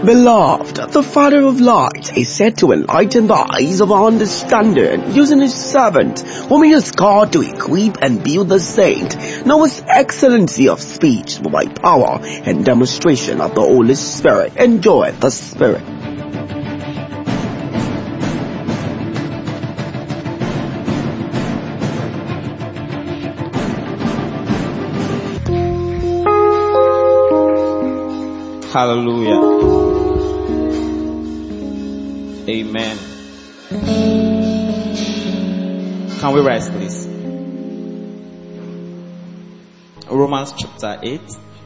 Beloved, the Father of lights is said to enlighten the eyes of our understanding using his servant, whom he has called to equip and build the saint. Now his excellency of speech by power and demonstration of the Holy Spirit. Enjoy the Spirit. Hallelujah. Amen. Can we rise, please? Romans chapter 8.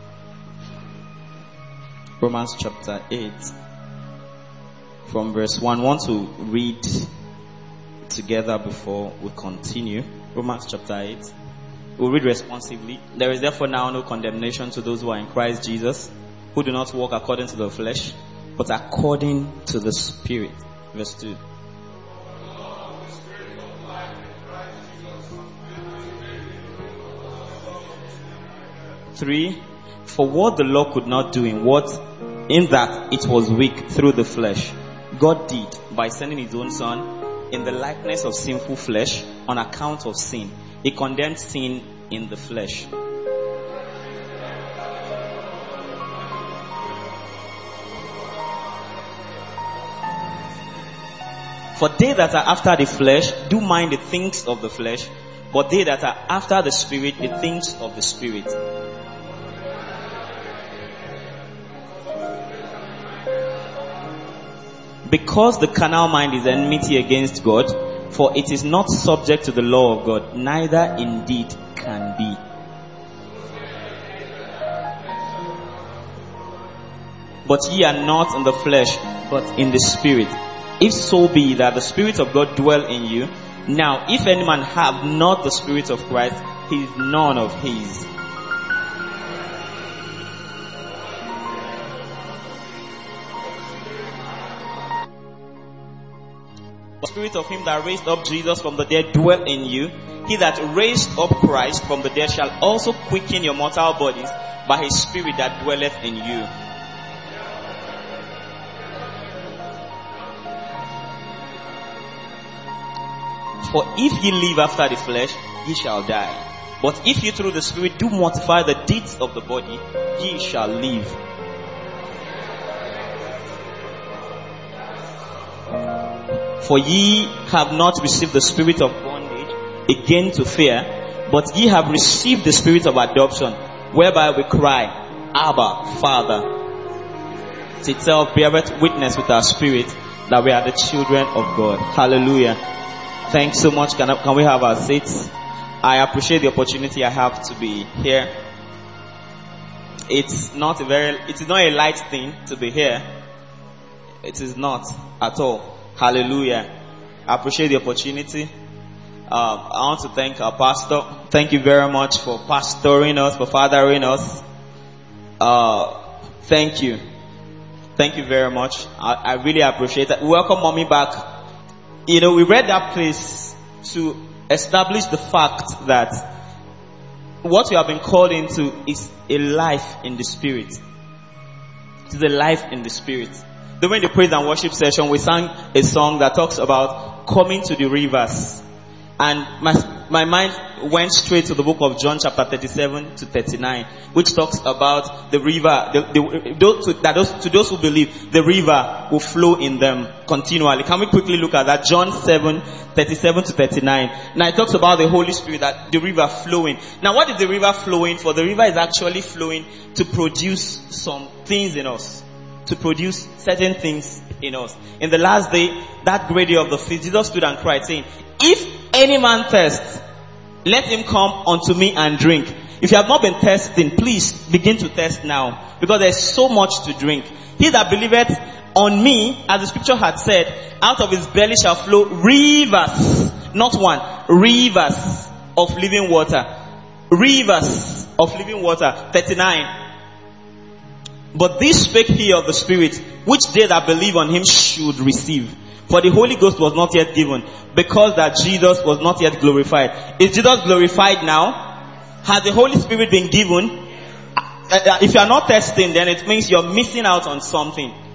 Romans chapter 8. From verse 1. I want to read together before we continue. Romans chapter 8. We'll read responsively. There is therefore now no condemnation to those who are in Christ Jesus, who do not walk according to the flesh, but according to the Spirit. Verse 2. 3. For what the law could not do in that it was weak through the flesh, God did by sending his own Son in the likeness of sinful flesh on account of sin. He condemned sin in the flesh. For they that are after the flesh do mind the things of the flesh, but they that are after the Spirit, the things of the Spirit. Because the carnal mind is enmity against God, for it is not subject to the law of God, neither indeed can be. But ye are not in the flesh, but in the Spirit. If so be that the Spirit of God dwell in you. Now, if any man have not the Spirit of Christ, he is none of his. The Spirit of him that raised up Jesus from the dead dwell in you. He that raised up Christ from the dead shall also quicken your mortal bodies by his Spirit that dwelleth in you. For if ye live after the flesh, ye shall die. But if ye through the Spirit do mortify the deeds of the body, ye shall live. For ye have not received the spirit of bondage again to fear, but ye have received the Spirit of adoption, whereby we cry, Abba, Father. It itself beareth witness with our spirit that we are the children of God. Hallelujah. Thanks so much. Can we have our seats? I appreciate the opportunity I have to be here. It's not a light thing to be here. It is not at all. Hallelujah. I appreciate the opportunity. I want to thank our pastor. Thank you very much for pastoring us, for fathering us. Thank you. Thank you very much. I really appreciate that. Welcome mommy back. We read that place to establish the fact that what we have been called into is a life in the Spirit. It is a life in the Spirit. During the praise and worship session, we sang a song that talks about coming to the rivers. And my mind went straight to the book of John chapter 37 to 39, which talks about the river, to those who believe, the river will flow in them continually. Can we quickly look at that? John 7, 37 to 39. Now it talks about the Holy Spirit, that the river flowing. Now what is the river flowing for? The river is actually flowing to produce some things in us. To produce certain things in us. In the last day, that great day of the feast, Jesus stood and cried, saying, if any man thirst, let him come unto me and drink. If you have not been thirsting, please begin to thirst now, because there is so much to drink. He that believeth on me, as the scripture had said, out of his belly shall flow rivers, not one, rivers of living water. Rivers of living water. 39. But this spake he of the Spirit, which they that believe on him should receive. For the Holy Ghost was not yet given, because that Jesus was not yet glorified. Is Jesus glorified now? Has the Holy Spirit been given? If you are not testing, then it means you're missing out on something.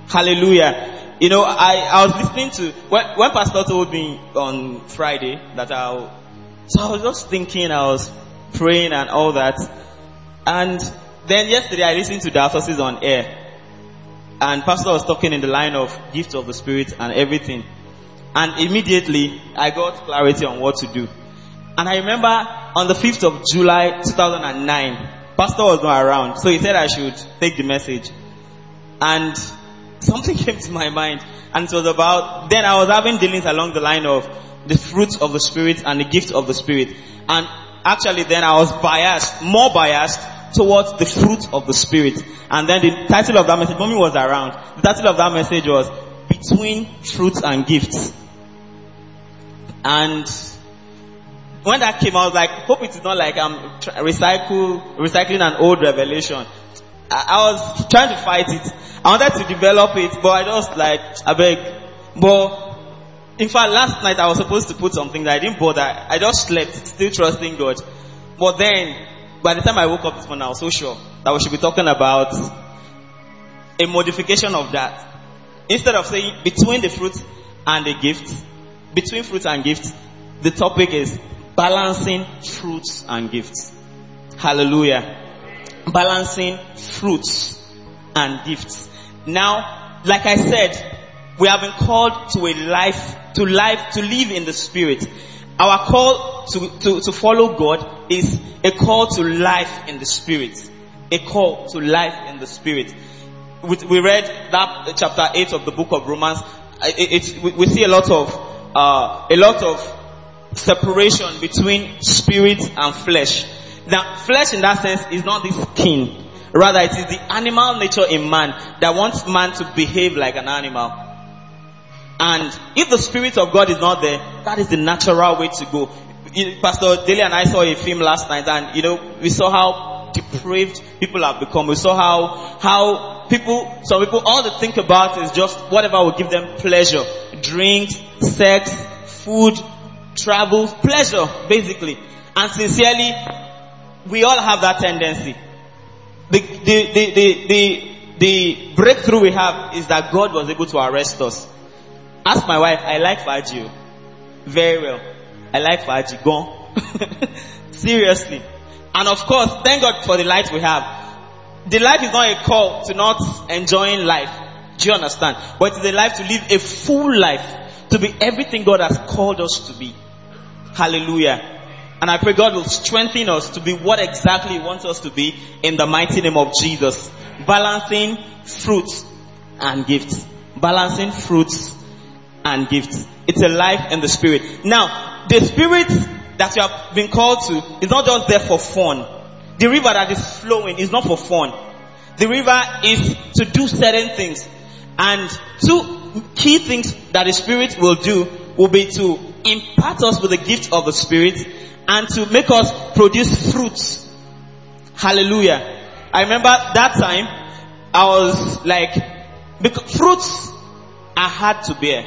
Hallelujah. You know, I was listening to, when Pastor told me on Friday that so I was just thinking, I was praying and all that. And then yesterday I listened to the Diocese on Air. And Pastor was talking in the line of gifts of the Spirit and everything. And immediately I got clarity on what to do. And I remember on the 5th of July 2009, Pastor was not around. So he said I should take the message. And something came to my mind, and it was about, then I was having dealings along the line of the fruits of the Spirit and the gift of the Spirit. And actually then I was more biased towards the fruit of the Spirit. And then the title of that message, Mommy was around, the title of that message was Between Fruits and Gifts. And when that came, I was like, hope it is not like I'm recycling an old revelation. I was trying to fight it. I wanted to develop it, but I just I beg. But in fact, last night I was supposed to put something that I didn't bother. I just slept, still trusting God. But then, by the time I woke up this morning, I was so sure that we should be talking about a modification of that. Instead of saying between the fruit and the gift, between fruit and gift, the topic is balancing fruits and gifts. Hallelujah. Balancing fruits and gifts. Now, like I said, we have been called to to live in the Spirit. Our call to follow God is a call to life in the Spirit. A call to life in the Spirit. We read that chapter 8 of the book of Romans. We see a lot of separation between spirit and flesh. Now, flesh in that sense is not the skin. Rather, it is the animal nature in man that wants man to behave like an animal. And if the Spirit of God is not there, that is the natural way to go. Pastor Dele and I saw a film last night, and we saw how depraved people have become. We saw how some people, all they think about is just whatever will give them pleasure. Drinks, sex, food, travel, pleasure, basically. And sincerely, we all have that tendency. The breakthrough we have is that God was able to arrest us. Ask my wife, I like Faji. Very well. I like Faji. Go on. Seriously. And of course, thank God for the light we have. The life is not a call to not enjoying life. Do you understand? But it is a life to live a full life. To be everything God has called us to be. Hallelujah. And I pray God will strengthen us to be what exactly He wants us to be in the mighty name of Jesus. Balancing fruits and gifts. Balancing fruits and gifts. It's a life in the Spirit. Now, the Spirit that you have been called to is not just there for fun. The river that is flowing is not for fun. The river is to do certain things. And two key things that the Spirit will do will be to impart us with the gift of the Spirit and to make us produce fruits. Hallelujah. I remember that time I was like, because fruits are hard to bear.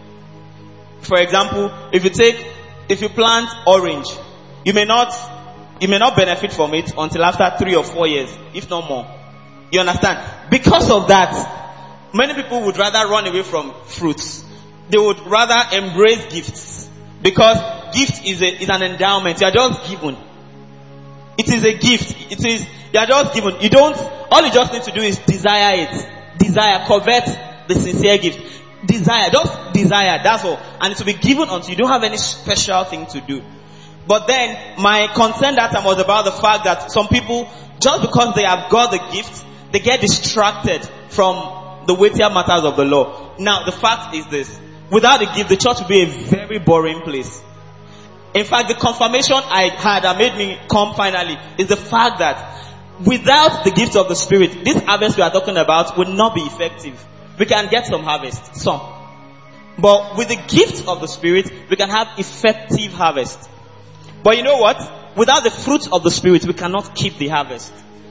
For example, if you plant orange, you may not benefit from it until after 3 or 4 years, if not more. You understand? Because of that, many people would rather run away from fruits. They would rather embrace gifts. Because gift is an endowment. You are just given. It is a gift. You are just given. All you just need to do is desire it. Desire, covet the sincere gift. Desire, just desire, that's all. And it will be given unto you. You don't have any special thing to do. But then, my concern that time was about the fact that some people, just because they have got the gift, they get distracted from the weightier matters of the law. Now, the fact is this. Without the gift, the church will be a very boring place. In fact, the confirmation I had that made me come finally is the fact that without the gift of the Spirit, this harvest we are talking about will not be effective. We can get some harvest, some. But with the gift of the Spirit, we can have effective harvest. But you know what? Without the fruit of the Spirit, we cannot keep the harvest.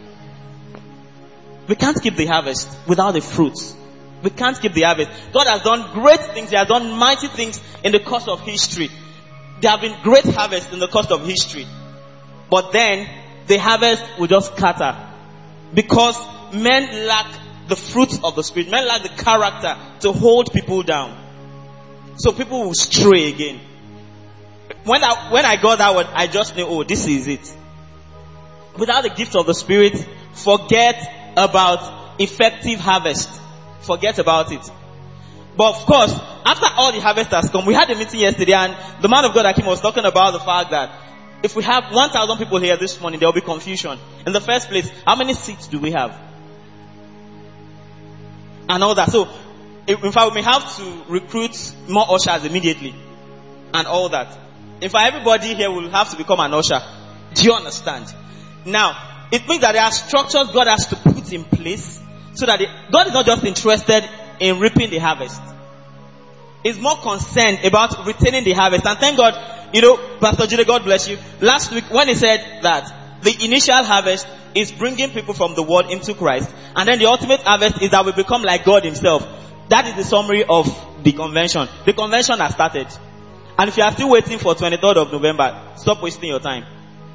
We can't keep the harvest without the fruits. We can't keep the harvest. God has done great things. He has done mighty things in the course of history. There have been great harvests in the course of history. But then, the harvest will just scatter. Because men lack the fruits of the Spirit. Men lack the character to hold people down. So people will stray again. When I got that word, I just knew, oh, this is it. Without the gift of the Spirit, forget about effective harvest. Forget about it. But of course, after all the harvest has come, we had a meeting yesterday, and the man of God Akim was talking about the fact that if we have 1,000 people here this morning, there will be confusion. In the first place, how many seats do we have? And all that. So, in fact, we may have to recruit more ushers immediately. And all that. In fact, everybody here will have to become an usher. Do you understand? Now, it means that there are structures God has to put in place so that God is not just interested in reaping the harvest. He's more concerned about retaining the harvest. And thank God, Pastor Jude, God bless you. Last week when he said that the initial harvest is bringing people from the world into Christ. And then the ultimate harvest is that we become like God himself. That is the summary of the convention. The convention has started. And if you are still waiting for 23rd of November, stop wasting your time.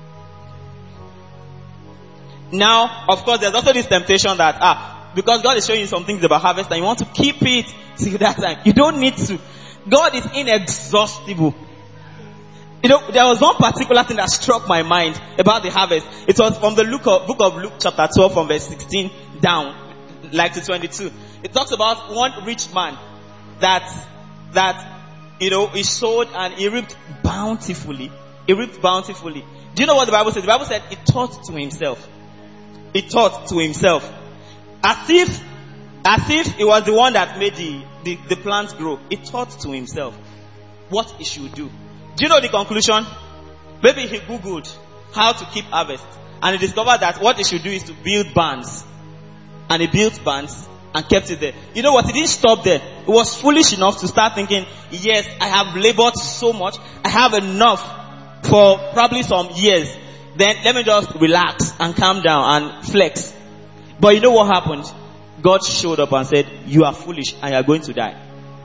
Now, of course, there's also this temptation that, because God is showing you some things about harvest and you want to keep it till that time. You don't need to. God is inexhaustible. There was one particular thing that struck my mind about the harvest. It was from the book of Luke chapter 12 from verse 16 down, like to 22. It talks about one rich man that he sowed and he reaped bountifully. He reaped bountifully. Do you know what the Bible says? The Bible said he thought to himself. He thought to himself. As if he was the one that made the plant grow. He thought to himself what he should do. Do you know the conclusion? Maybe he Googled how to keep harvest. And he discovered that what he should do is to build barns. And he built barns and kept it there. You know what? He didn't stop there. He was foolish enough to start thinking, yes, I have labored so much. I have enough for probably some years. Then let me just relax and calm down and flex. But you know what happened? God showed up and said, you are foolish and you are going to die.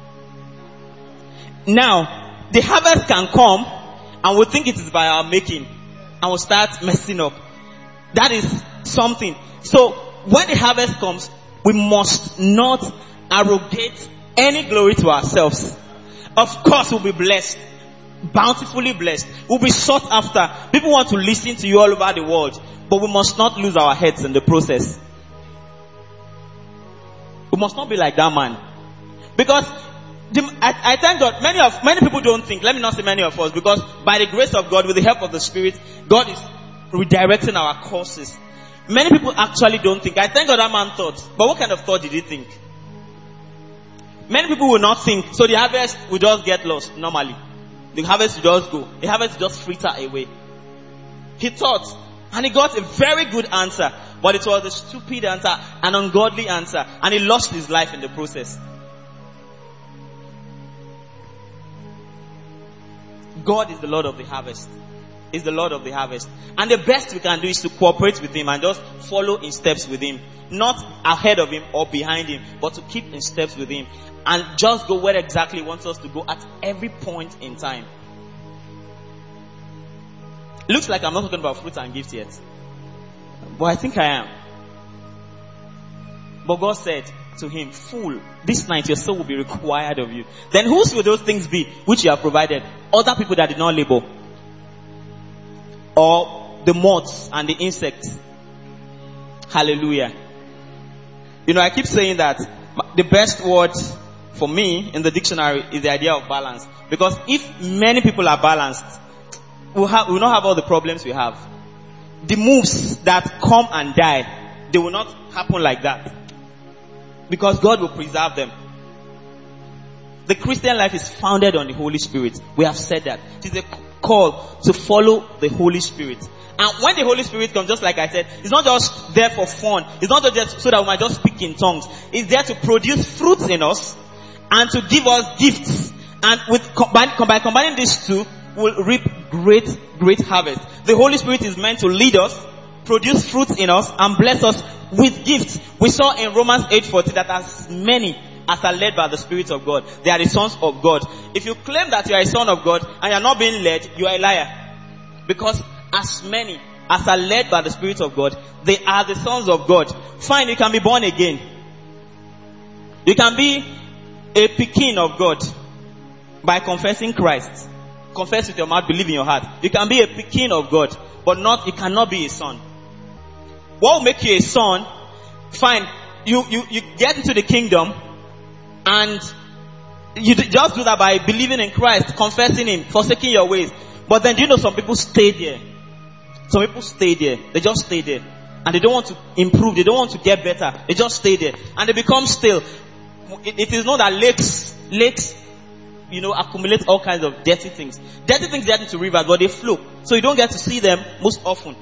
Now, the harvest can come and we think it is by our making and we'll start messing up. That is something. So, when the harvest comes, we must not arrogate any glory to ourselves. Of course, we'll be blessed. Bountifully blessed. We'll be sought after. People want to listen to you all over the world. But we must not lose our heads in the process. We must not be like that man. Because I thank God, many people don't think, let me not say many of us, because by the grace of God, with the help of the Spirit, God is redirecting our courses. Many people actually don't think. I thank God that man thought. But what kind of thought did he think? Many people will not think. So the harvest will just get lost normally. The harvest will just go. The harvest will just fritter away. He thought. And he got a very good answer. But it was a stupid answer. An ungodly answer. And he lost his life in the process. God is the Lord of the harvest. Is the Lord of the harvest. And the best we can do is to cooperate with him and just follow in steps with him. Not ahead of him or behind him, but to keep in steps with him. And just go where exactly he wants us to go at every point in time. Looks like I'm not talking about fruits and gifts yet. But I think I am. But God said to him, fool, this night your soul will be required of you. Then whose will those things be which you have provided? Other people that did not labor. Or the moths and the insects. Hallelujah. I keep saying that the best word for me in the dictionary is the idea of balance. Because if many people are balanced, we'll not have all the problems we have. The moves that come and die, they will not happen like that. Because God will preserve them. The Christian life is founded on the Holy Spirit. We have said that. It is a call to follow the Holy Spirit. And when the Holy Spirit comes, just like I said, it's not just there for fun. It's not just so that we might just speak in tongues. It's there to produce fruits in us and to give us gifts. And by combining these two, we'll reap great harvest. The Holy Spirit is meant to lead us, produce fruits in us, and bless us with gifts. We saw in Romans 8:40 that as many as are led by the Spirit of God, they are the sons of God. If you claim that you are a son of God and you are not being led, you are a liar. Because as many as are led by the Spirit of God, they are the sons of God. Fine, you can be born again. You can be a Pekin of God by confessing Christ. Confess with your mouth, believe in your heart. You can be a Pekin of God, but you cannot be a son. What will make you a son? Fine. You get into the kingdom and you just do that by believing in Christ, confessing Him, forsaking your ways. But then do you know some people stay there? Some people stay there. They just stay there. And they don't want to improve. They don't want to get better. They just stay there. And they become stale. It is known that lakes, accumulate all kinds of dirty things. Dirty things get into rivers, but they flow. So you don't get to see them most often.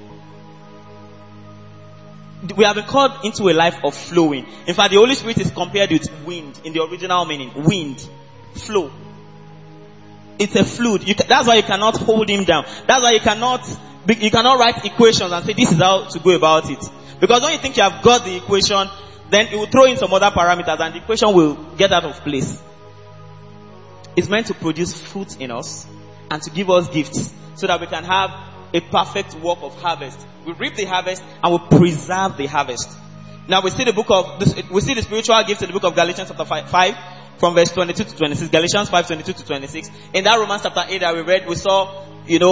We have been called into a life of flowing. In fact, the Holy Spirit is compared with wind in the original meaning. Wind. Flow. It's a fluid. That's why you cannot hold Him down. That's why you cannot write equations and say this is how to go about it. Because when you think you have got the equation, then it will throw in some other parameters and the equation will get out of place. It's meant to produce fruit in us and to give us gifts so that we can have a perfect work of harvest. We reap the harvest and we preserve the harvest. Now we see the spiritual gifts in the book of Galatians chapter 5 from verse 22 to 26. Galatians 5, 22 to 26. In that Romans chapter 8 that we read, we saw,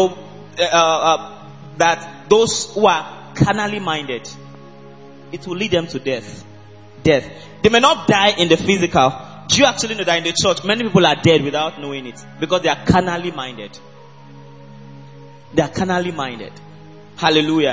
that those who are carnally minded, it will lead them to death. Death. They may not die in the physical. Do you actually know that in the church, many people are dead without knowing it? Because they are carnally minded. They are carnally minded. Hallelujah.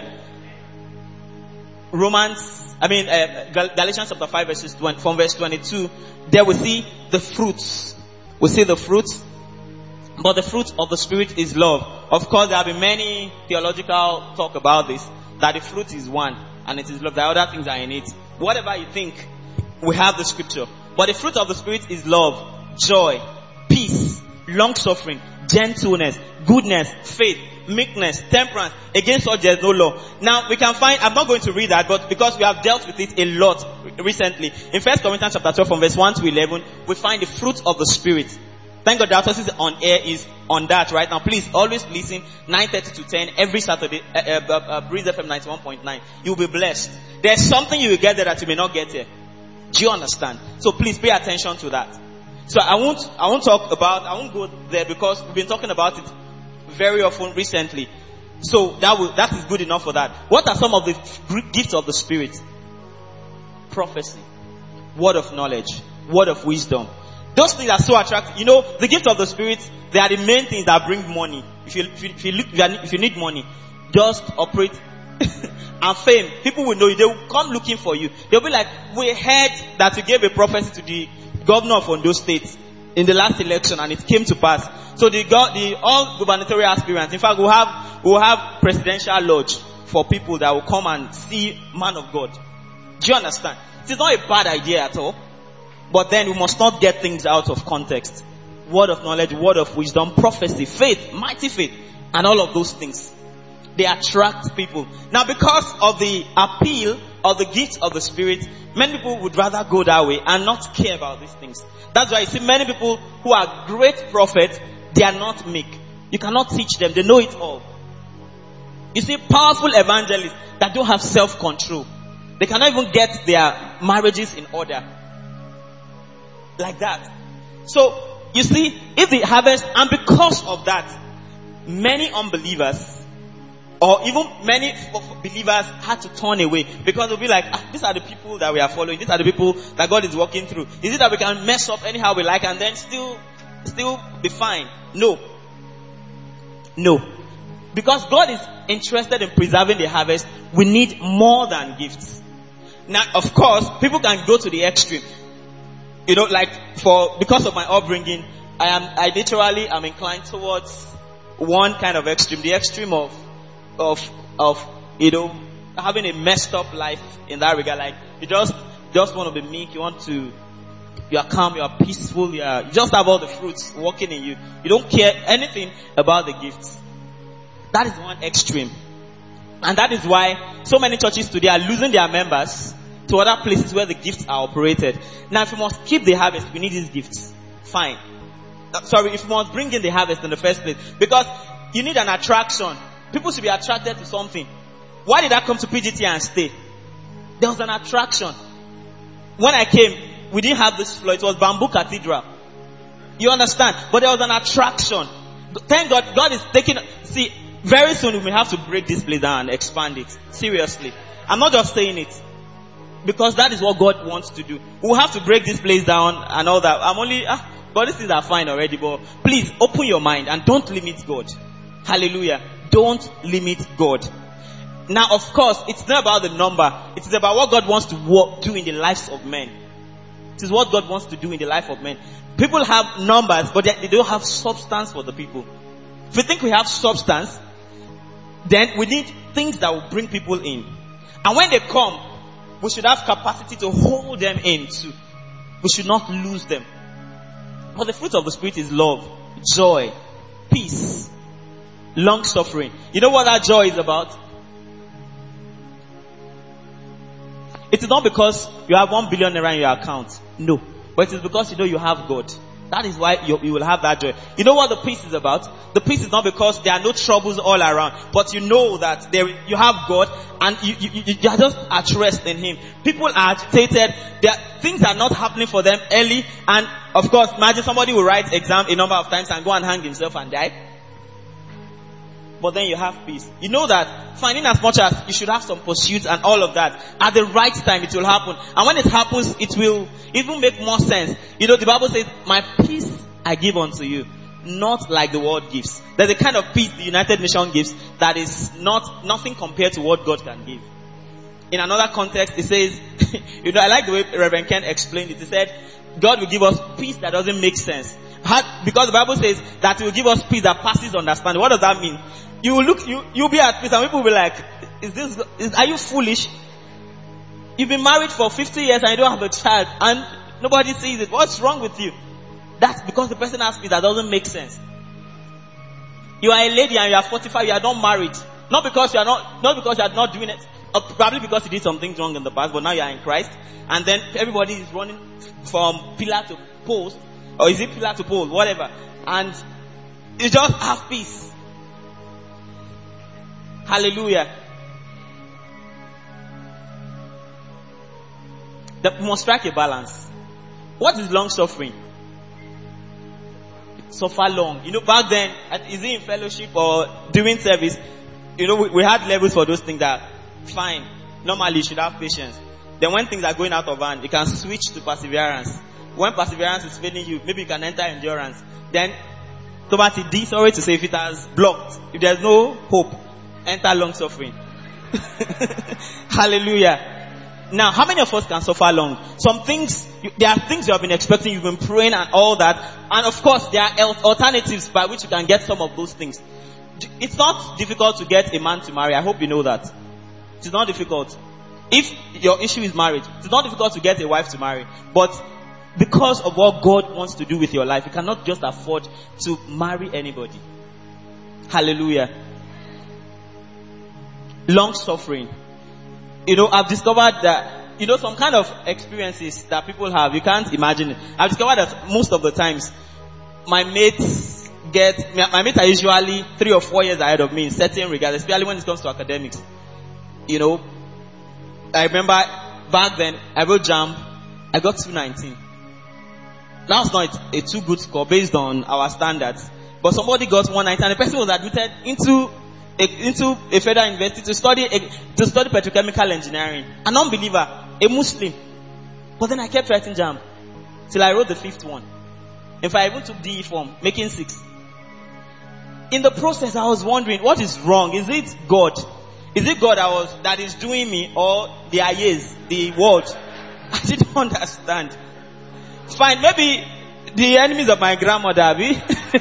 Galatians chapter 5 from verse 22, there we see the fruits. We see the fruits. But the fruit of the Spirit is love. Of course, there have been many theological talk about this, that the fruit is one, and it is love. The other things are in it. Whatever you think, we have the scripture. But the fruit of the Spirit is love, joy, peace, long-suffering, gentleness, goodness, faith, meekness, temperance. Against such there is no law. Now, we can find, I'm not going to read that, but because we have dealt with it a lot recently. In 1 Corinthians chapter 12 from verse 1 to 11, we find the fruit of the Spirit. Thank God the emphasis on air is on that right now. Please always listen 9:30 to 10 every Saturday. Breeze FM 91.9. You'll be blessed. There's something you will get there that you may not get here. Do you understand? So please pay attention to that. So I won't go there because we've been talking about it very often recently. So that is good enough for that. What are some of the gifts of the Spirit? Prophecy, word of knowledge, word of wisdom. Those things are so attractive. The gift of the Spirit, they are the main things that bring money. If you need money, just operate and fame. People will know you. They will come looking for you. They'll be like, we heard that you gave a prophecy to the governor of Ondo State in the last election and it came to pass. So the all gubernatorial aspirants, in fact, we'll have presidential lodge for people that will come and see man of God. Do you understand? It's not a bad idea at all. But then we must not get things out of context. Word of knowledge, word of wisdom, prophecy, faith, mighty faith, and all of those things. They attract people. Now because of the appeal of the gifts of the Spirit, many people would rather go that way and not care about these things. That's why you see many people who are great prophets, they are not meek. You cannot teach them. They know it all. You see powerful evangelists that don't have self-control. They cannot even get their marriages in order. Like that. So, you see, if the harvest, and because of that, many unbelievers, or even many believers had to turn away, because they'll be like, these are the people that we are following, these are the people that God is working through. Is it that we can mess up anyhow we like and then still be fine? No. Because God is interested in preserving the harvest, we need more than gifts. Now, of course, people can go to the extreme. Because of my upbringing, I literally am inclined towards one kind of extreme. The extreme of having a messed up life in that regard. Like, you just want to be meek, you are calm, you are peaceful, you just have all the fruits working in you. You don't care anything about the gifts. That is one extreme. And that is why so many churches today are losing their members to other places where the gifts are operated. Now, if you must keep the harvest, we need these gifts. Fine. If you must bring in the harvest in the first place. Because you need an attraction. People should be attracted to something. Why did I come to PGT and stay? There was an attraction. When I came, we didn't have this floor. It was Bamboo Cathedral. You understand? But there was an attraction. Thank God, God is taking, see, very soon we may have to break this place down and expand it. Seriously. I'm not just saying it. Because that is what God wants to do. We'll have to break this place down and all that. But these things are fine already. But please, open your mind and don't limit God. Hallelujah. Don't limit God. Now, of course, it's not about the number. It is about what God wants to do in the lives of men. It is what God wants to do in the life of men. People have numbers, but they don't have substance for the people. If we think we have substance, then we need things that will bring people in. And when they come, we should have capacity to hold them in too. We should not lose them. But the fruit of the Spirit is love, joy, peace, long suffering. You know what that joy is about? It is not because you have 1 billion naira in your account. No. But it is because you know you have God. That is why you will have that joy. You know what the peace is about? The peace is not because there are no troubles all around, but you know that you have God and you are just at rest in Him. People are agitated. Things are not happening for them early. And of course, imagine somebody will write exam a number of times and go and hang himself and die. But then you have peace. You know that finding as much as you should have some pursuits and all of that, at the right time it will happen. And when it happens, it will even make more sense. You know, the Bible says, my peace I give unto you, not like the world gives. There's a kind of peace the United Nations gives that is nothing compared to what God can give. In another context, it says, you know, I like the way Reverend Ken explained it. He said, God will give us peace that doesn't make sense. Because the Bible says that He will give us peace that passes understanding. What does that mean? You will you'll be at peace and people will be like, are you foolish? You've been married for 50 years and you don't have a child and nobody sees it. What's wrong with you? That's because the person has peace that doesn't make sense. You are a lady and you are 45, you are not married. Not because you are not doing it. Or probably because you did some things wrong in the past, but now you are in Christ. And then everybody is running from pillar to post. Or is it pillar to pole? Whatever. And you just have peace. Hallelujah. We must strike a balance. What is long suffering? Suffer long. You know, back then, is it in fellowship or doing service? You know, we had levels for those things that, fine, normally you should have patience. Then when things are going out of hand, you can switch to perseverance. When perseverance is failing you, maybe you can enter endurance. Then, sorry to say, if it has blocked, if there's no hope, enter long suffering. Hallelujah. Now, how many of us can suffer long? Some things, there are things you have been expecting, you've been praying and all that. And of course, there are alternatives by which you can get some of those things. It's not difficult to get a man to marry. I hope you know that. It's not difficult. If your issue is marriage, it's not difficult to get a wife to marry. But because of what God wants to do with your life, you cannot just afford to marry anybody. Hallelujah. Long suffering. You know, I've discovered that, you know, some kind of experiences that people have, you can't imagine it. I've discovered that most of the times, my mates are usually 3 or 4 years ahead of me in certain regards, especially when it comes to academics. You know, I remember back then, I wrote JAMB, I got 219. That was not a too good score based on our standards. But somebody got 190 and the person was admitted into a federal university to study petrochemical engineering. An unbeliever, a Muslim. But then I kept writing JAMB till I wrote the 5th one. In fact, I even took DE form, making 6. In the process, I was wondering, what is wrong? Is it God? Is it God that is doing me, or the ayes, the world? I didn't understand. Fine, maybe the enemies of my grandmother, Abi.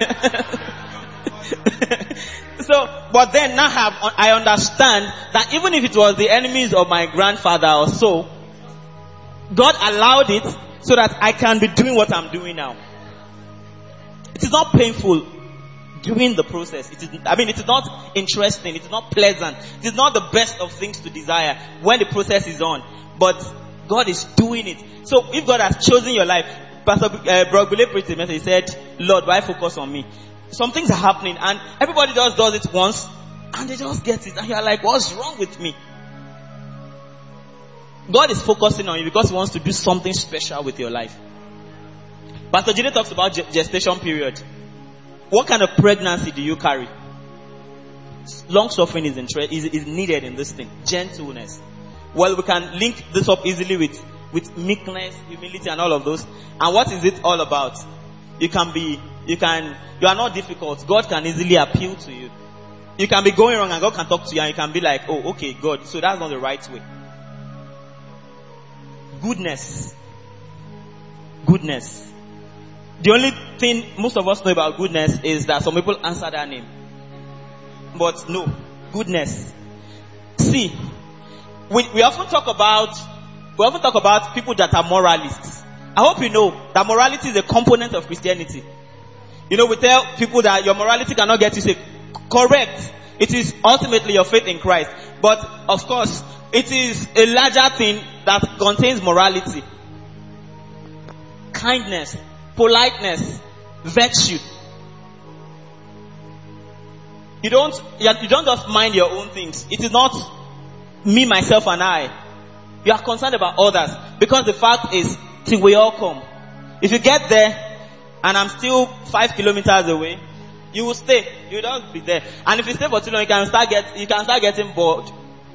But then now I understand that even if it was the enemies of my grandfather or so, God allowed it so that I can be doing what I'm doing now. It is not painful during the process. It is not interesting. It is not pleasant. It is not the best of things to desire when the process is on. But God is doing it. So if God has chosen your life, Pastor Brogbule preached a message. He said, Lord, why focus on me? Some things are happening and everybody just does it once and they just get it. And you're like, what's wrong with me? God is focusing on you because He wants to do something special with your life. Pastor Jide talks about gestation period. What kind of pregnancy do you carry? Long suffering is needed in this thing. Gentleness. Well, we can link this up easily with meekness, humility, and all of those. And what is it all about? You are not difficult. God can easily appeal to you. You can be going wrong and God can talk to you and you can be like, oh, okay, God, so that's not the right way. Goodness. Goodness. The only thing most of us know about goodness is that some people answer that name. But no, goodness. See, we often talk about people that are moralists. I hope you know that morality is a component of Christianity. You know, we tell people that your morality cannot get you saved. Correct. It is ultimately your faith in Christ. But of course, it is a larger thing that contains morality. Kindness, politeness, virtue. You don't just mind your own things. It is not me, myself, and I. You are concerned about others. Because the fact is, till we all come. If you get there, and I'm still 5 kilometers away, you will stay. You will just be there. And if you stay for too long, you can start getting bored.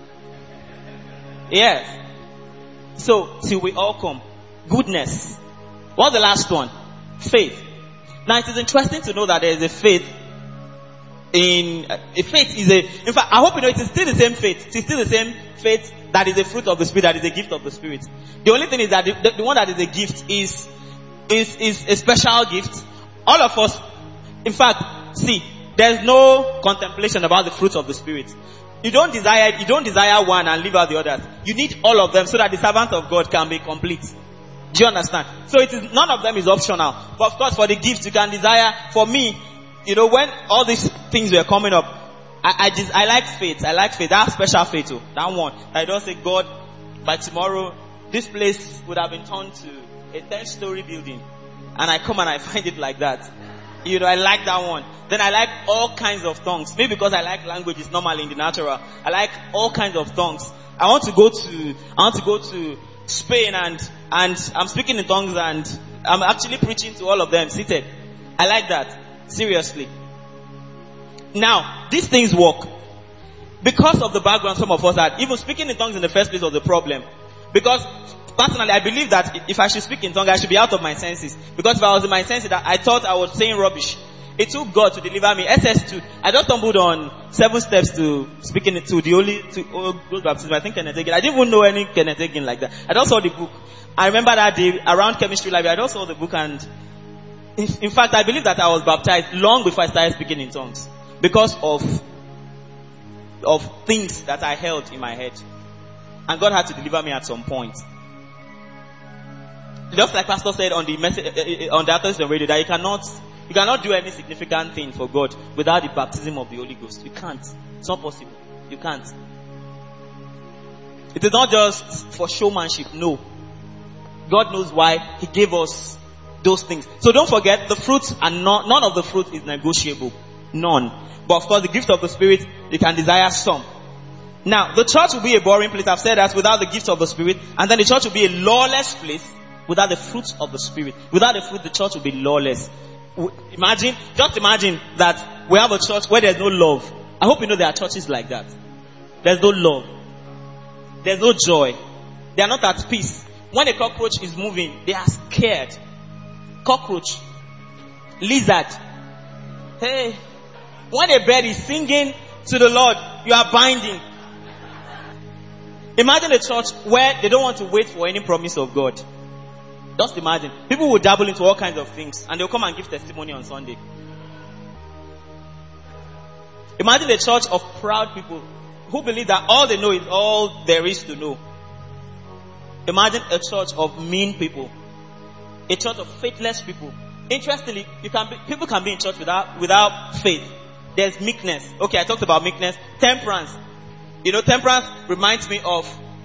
Yes. So, till we all come. Goodness. What's the last one? Faith. Now, it is interesting to know that there is a faith in fact, I hope you know it is still the same faith. It is still the same faith that is a fruit of the Spirit, that is a gift of the Spirit. The only thing is that the one that is a gift is a special gift. All of us, in fact, see, there's no contemplation about the fruit of the Spirit. You don't desire one and leave out the others. You need all of them so that the servant of God can be complete. Do you understand? So none of them is optional. But of course, for the gift, you can desire. For me, you know, when all these things were coming up, I like faith. I like faith. That special faith too. That one. I don't say, God, by tomorrow, this place would have been turned to a 10-story building. And I come and I find it like that. You know, I like that one. Then I like all kinds of tongues. Maybe because I like languages normally in the natural. I like all kinds of tongues. I want to go to Spain and I'm speaking in tongues and I'm actually preaching to all of them seated. I like that. Seriously. Now, these things work. Because of the background some of us had, even speaking in tongues in the first place was the problem. Because personally, I believe that if I should speak in tongues, I should be out of my senses. Because if I was in my senses, I thought I was saying rubbish. It took God to deliver me. SS2. I just stumbled on 7 steps to speaking to Ghost baptism. I think Kenneth Hagin. I didn't even know any Kenneth Hagin like that. I just saw the book. I remember that day around chemistry library. I just saw the book and in fact, I believe that I was baptized long before I started speaking in tongues. Because of things that I held in my head. And God had to deliver me at some point. Just like Pastor said on the message, on the Arthur's radio, that you cannot do any significant thing for God without the baptism of the Holy Ghost. You can't. It's not possible. You can't. It is not just for showmanship. No. God knows why He gave us those things. So don't forget, the fruits are none of the fruit is negotiable. None. But of course, the gift of the Spirit, you can desire some. Now, the church will be a boring place. I've said that, without the gift of the Spirit. And then the church will be a lawless place without the fruits of the Spirit. Without the fruit, the church will be lawless. Just imagine that we have a church where there's no love. I hope you know there are churches like that. There's no love. There's no joy. They are not at peace. When a cockroach is moving, they are scared. Cockroach. Lizard. Hey. When a bird is singing to the Lord, you are binding. Imagine a church where they don't want to wait for any promise of God. Just imagine. People will dabble into all kinds of things and they'll come and give testimony on Sunday. Imagine a church of proud people who believe that all they know is all there is to know. Imagine a church of mean people. A church of faithless people. Interestingly, people can be in church without faith. There's meekness. Okay, I talked about meekness. Temperance. You know, temperance reminds me of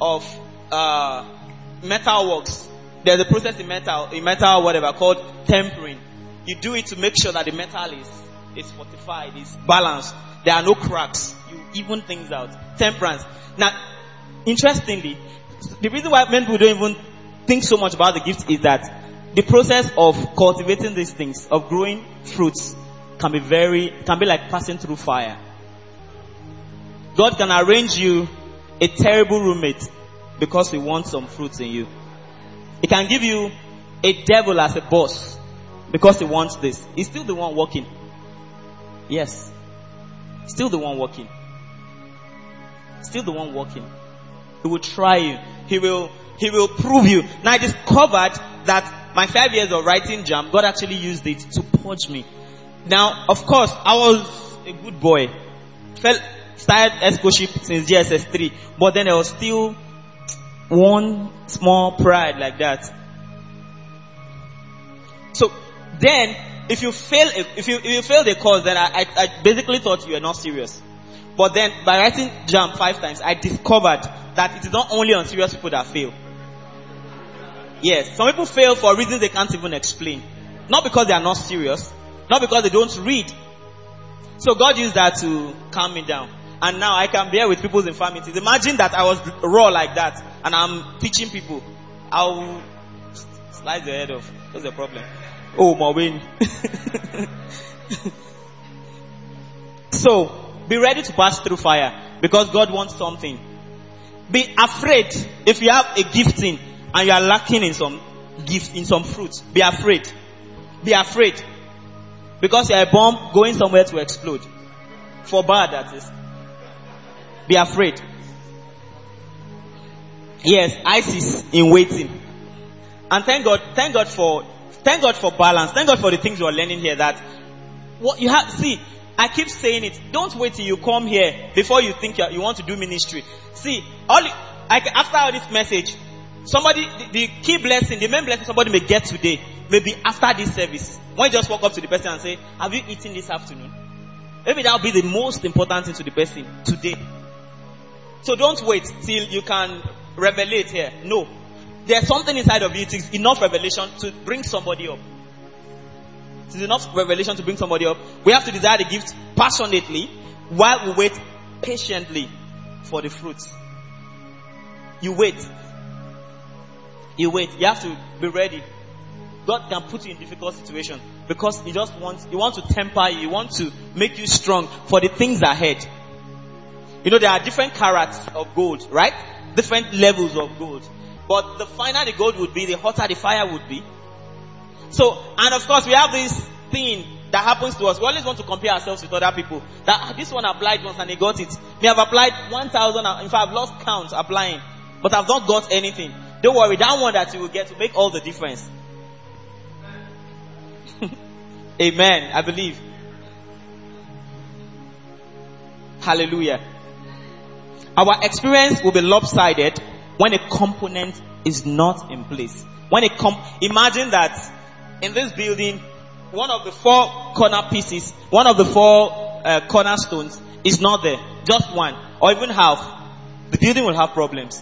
metal works. There's a process in metal whatever called tempering. You do it to make sure that the metal is fortified, is balanced. There are no cracks. You even things out. Temperance. Now, interestingly, The reason why many people don't even think so much about the gift is that the process of cultivating these things, of growing fruits, can be like passing through fire. God can arrange you a terrible roommate because He wants some fruits in you. He can give you a devil as a boss because He wants this. He's still the one working. Yes. Still the one working. Still the one working. He will try you. He will prove you. Now I discovered that my 5 years of writing JAMB, God actually used it to purge me. Now, of course, I was a good boy. Started ESCOship since GSS 3. But then there was still one small pride like that. So then, if you fail the course, then I basically thought you were not serious. But then, by writing JAMB 5 times, I discovered that it is not only unserious people that fail. Yes, some people fail for reasons they can't even explain. Not because they are not serious, not because they don't read. So God used that to calm me down. And now I can bear with people's infirmities. Imagine that I was raw like that and I'm teaching people. I'll slice the head off. What's the problem? Oh, Mawin. So, be ready to pass through fire because God wants something. Be afraid if you have a gifting and you are lacking in some gift, in some fruit. Be afraid. Be afraid. Because you are a bomb going somewhere to explode. For bad, that is. Be afraid. Yes, ISIS in waiting. And thank God for balance. Thank God for the things you are learning here. That what you have, see, I keep saying it. Don't wait till you come here before you think you want to do ministry. See, after all this message, somebody, the key blessing, the main blessing somebody may get today, may be after this service. When you just walk up to the person and say, have you eaten this afternoon? Maybe that will be the most important thing to the person today. So don't wait till you can revelate here. No. There's something inside of you. It is enough revelation to bring somebody up. It is enough revelation to bring somebody up. We have to desire the gift passionately while we wait patiently for the fruits. You wait. You wait. You have to be ready. God can put you in difficult situations because He wants to temper you. He wants to make you strong for the things ahead. You know, there are different carats of gold, right? Different levels of gold. But the finer the gold would be, the hotter the fire would be. So, and of course, we have this thing that happens to us. We always want to compare ourselves with other people. That this one applied once and they got it. Me have applied 1,000. In fact, I've lost count applying, but I've not got anything. Don't worry, that one that you will get will make all the difference. Amen. I believe. Hallelujah. Our experience will be lopsided when a component is not in place. Imagine that in this building, one of the 4 corner pieces, one of the 4 cornerstones is not there. Just one, or even half. The building will have problems.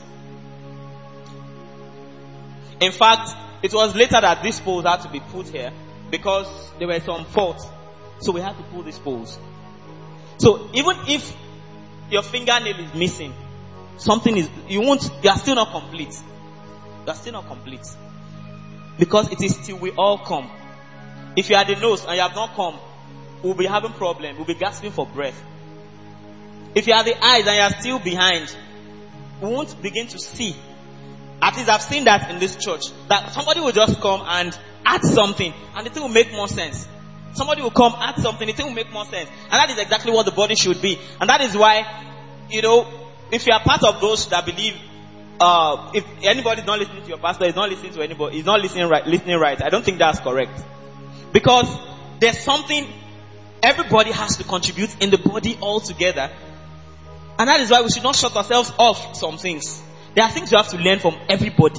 In fact, it was later that these poles had to be put here because there were some faults. So we had to pull these poles. So even if your fingernail is missing, you are still not complete. You are still not complete. Because it is till we all come. If you are the nose and you have not come, we'll be having problems. We'll be gasping for breath. If you are the eyes and you are still behind, we won't begin to see. At least I've seen that in this church. That somebody will just come and add something and the thing will make more sense. Somebody will come, add something, the thing will make more sense. And that is exactly what the body should be. And that is why, if you are part of those that believe, if anybody is not listening to your pastor, is not listening to anybody, is not listening right, I don't think that's correct. Because there's something everybody has to contribute in the body altogether. And that is why we should not shut ourselves off some things. There are things you have to learn from everybody.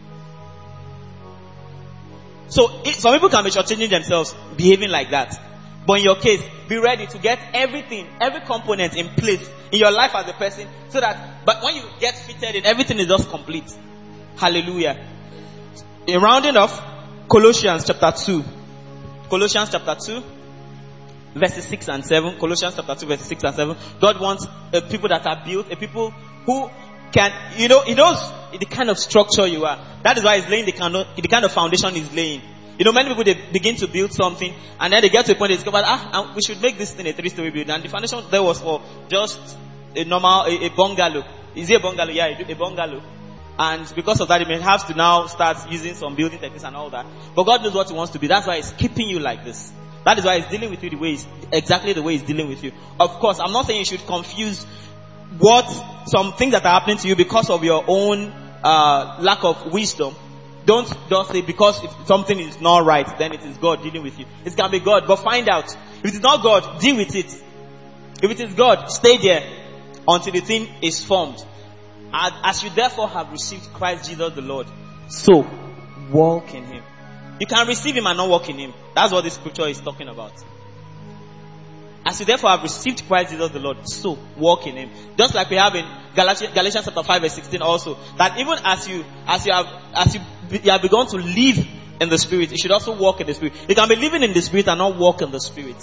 So, some people can be shortchanging themselves, behaving like that. But in your case, be ready to get everything, every component in place in your life as a person, so that, but when you get fitted in, everything is just complete. Hallelujah. In rounding off, Colossians chapter 2. Colossians chapter 2, verses 6 and 7. Colossians chapter 2, verses 6 and 7. God wants a people that are built, a people who can, He knows the kind of structure you are. That is why it's laying the kind of foundation he's laying. Many people, they begin to build something, and then they get to a point they discover, we should make this thing a 3-story building. And the foundation there was for just a normal, a bungalow. Is it a bungalow? Yeah, a bungalow. And because of that, he may have to now start using some building techniques and all that. But God knows what he wants to be. That's why he's keeping you like this. That is why he's dealing with you exactly the way he's dealing with you. Of course, I'm not saying you should confuse some things that are happening to you because of your own lack of wisdom. Don't just say because if something is not right, then it is God dealing with you. It can be God, but find out. If it is not God, deal with it. If it is God, stay there until the thing is formed. As you therefore have received Christ Jesus the Lord, so walk in him. You can receive him and not walk in him. That's what this scripture is talking about. As you therefore have received Christ Jesus the Lord, so walk in him. Just like we have in Galatians chapter 5 verse 16 also, that even as you have begun to live in the Spirit, you should also walk in the Spirit. You can be living in the Spirit and not walk in the Spirit.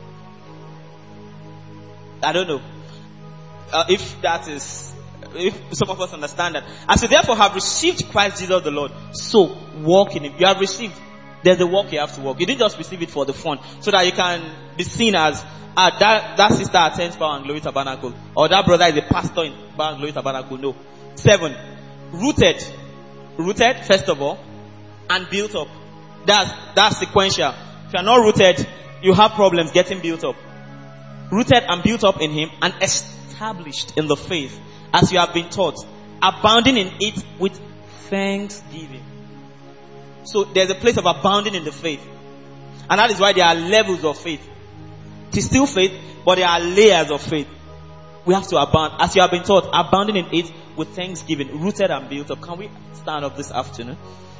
I don't know if some of us understand that. As you therefore have received Christ Jesus the Lord, so walk in him. You have received. There's a walk you have to walk. You didn't just receive it for the fun, so that you can be seen as that sister attends Power and Glory Tabernacle, or that brother is a pastor in Power and Glory Tabernacle. No. 7. Rooted first of all, and built up. That's sequential. If you are not rooted, you have problems getting built up. Rooted and built up in him, and established in the faith, as you have been taught, abounding in it with thanksgiving. So there's a place of abounding in the faith. And that is why there are levels of faith. It is still faith, but there are layers of faith. We have to abound. As you have been taught, abounding in it with thanksgiving, rooted and built up. Can we stand up this afternoon?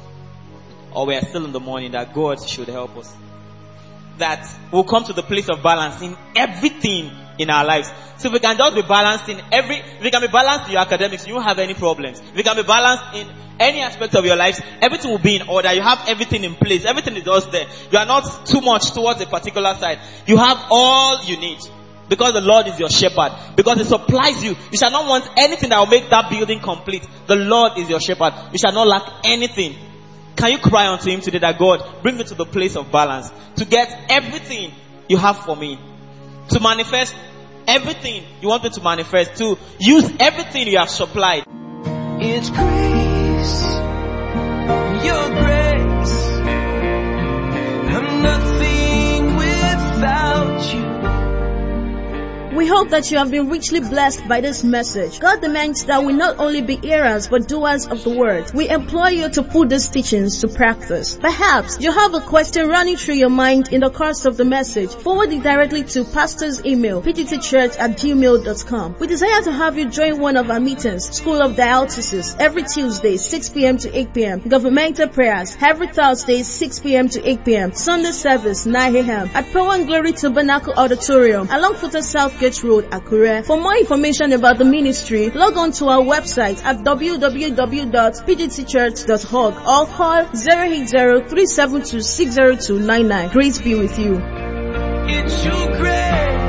Or we are still in the morning, that God should help us. That we'll come to the place of balance in everything in our lives. So if we can just be balanced if we can be balanced in your academics, you won't have any problems. If we can be balanced in any aspect of your lives, everything will be in order. You have everything in place. Everything is just there. You are not too much towards a particular side. You have all you need. Because the Lord is your shepherd. Because he supplies you. You shall not want anything that will make that building complete. The Lord is your shepherd. You shall not lack anything. Can you cry unto him today that God, bring me to the place of balance, to get everything you have for me, to manifest everything you want me to manifest, to use everything you have supplied. It's grace, your grace. I'm nothing without you. We hope that you have been richly blessed by this message. God demands that we not only be hearers but doers of the word. We implore you to put these teachings to practice. Perhaps you have a question running through your mind in the course of the message. Forward it directly to pastor's email, pgtchurch@gmail.com. We desire to have you join one of our meetings, School of Dialysis, every Tuesday, 6 p.m. to 8 p.m. Governmental prayers, every Thursday, 6 p.m. to 8 p.m. Sunday service, 9 a.m. at Power and Glory Tabernacle Auditorium, along Futa Southgate Road, Akure. For more information about the ministry, log on to our website at www.pgtchurch.org or call 080-372-60299. Grace be with you. It's your grace.